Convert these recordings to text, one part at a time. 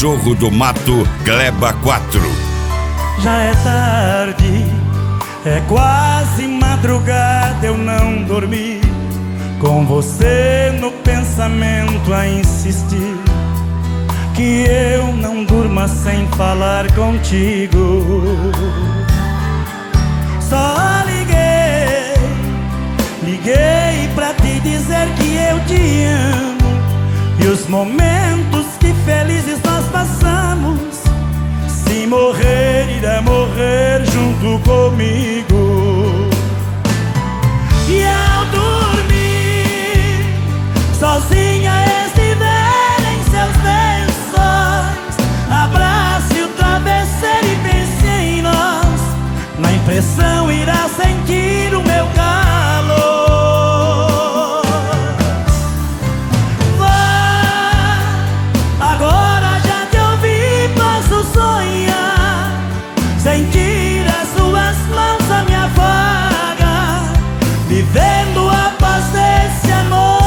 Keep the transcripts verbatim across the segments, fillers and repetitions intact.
Cachorro do Mato, Gleba quatro. Já é tarde, é quase madrugada, eu não dormi, com você no pensamento a insistir, que eu não durma sem falar contigo. Só liguei, liguei pra te dizer que eu te amo, e os momentos que felizes nós passamos, se morrer, irá morrer junto comigo. E ao dormir, sozinha estiver em seus lençóis, abrace o travesseiro e pense em nós, na impressão irá sentir o meu calor. Vá, agora já te ouvi, posso sonhar, sentir as suas mãos a me afagar, vivendo a paz desse amor.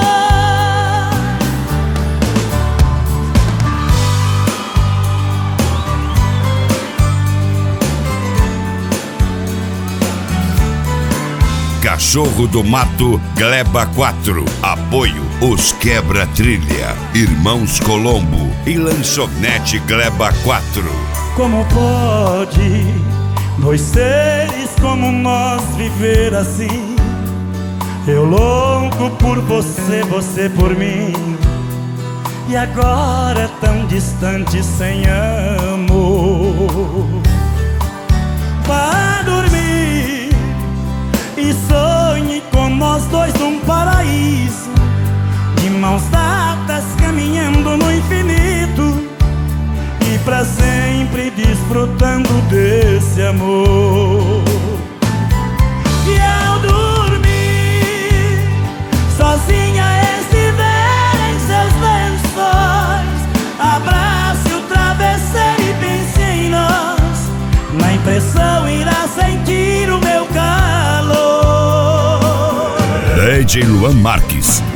Cachorro do Mato, Gleba quatro. Apoio Os Quebra-Trilha, Irmãos Colombo e Lanchonete Gleba quatro. Como pode dois seres como nós viver assim? Eu louco por você, você por mim, e agora tão distante sem amor. Vá dormir e sonhe com nós dois num paraíso, de mãos dadas caminhando no infinito, e pra sempre desfrutando desse amor. E ao dormir, sozinha estiver em seus lençóis, abrace o travesseiro e pense em nós, na impressão irá sentir o meu calor. D J Luan Marques,